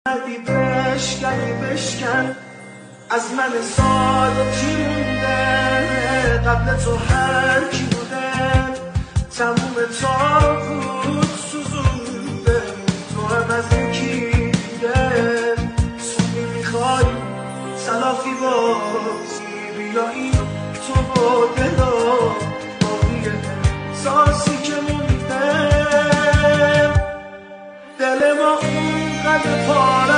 بشکن از من ساده چی مونده قبل تو هر کی بوده تموم تابوت سوزونده تو هم از این کی دیگه سونی میخوای سلافی بازی بیا این تو با دلا باقیه ساسی که مونده دل ما اونقدر پاره